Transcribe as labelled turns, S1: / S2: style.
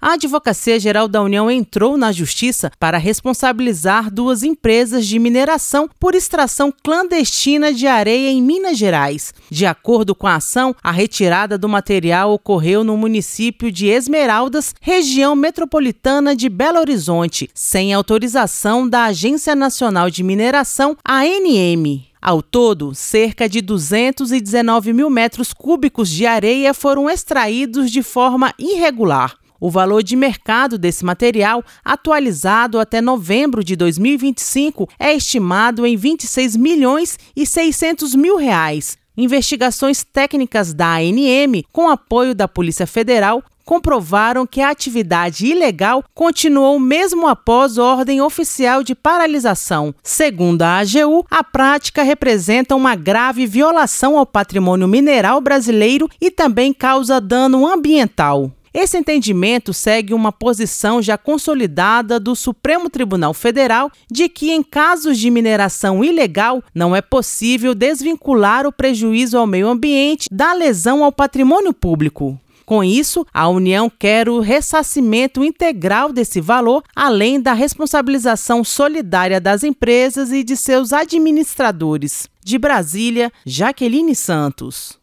S1: A Advocacia Geral da União entrou na Justiça para responsabilizar duas empresas de mineração por extração clandestina de areia em Minas Gerais. De acordo com a ação, a retirada do material ocorreu no município de Esmeraldas, região metropolitana de Belo Horizonte, sem autorização da Agência Nacional de Mineração, ANM. Ao todo, cerca de 219 mil metros cúbicos de areia foram extraídos de forma irregular. O valor de mercado desse material, atualizado até novembro de 2025, é estimado em 26 milhões e 600 mil reais. Investigações técnicas da ANM, com apoio da Polícia Federal, comprovaram que a atividade ilegal continuou mesmo após ordem oficial de paralisação. Segundo a AGU, a prática representa uma grave violação ao patrimônio mineral brasileiro e também causa dano ambiental. Esse entendimento segue uma posição já consolidada do Supremo Tribunal Federal de que, em casos de mineração ilegal, não é possível desvincular o prejuízo ao meio ambiente da lesão ao patrimônio público. Com isso, a União quer o ressarcimento integral desse valor, além da responsabilização solidária das empresas e de seus administradores. De Brasília, Jaqueline Santos.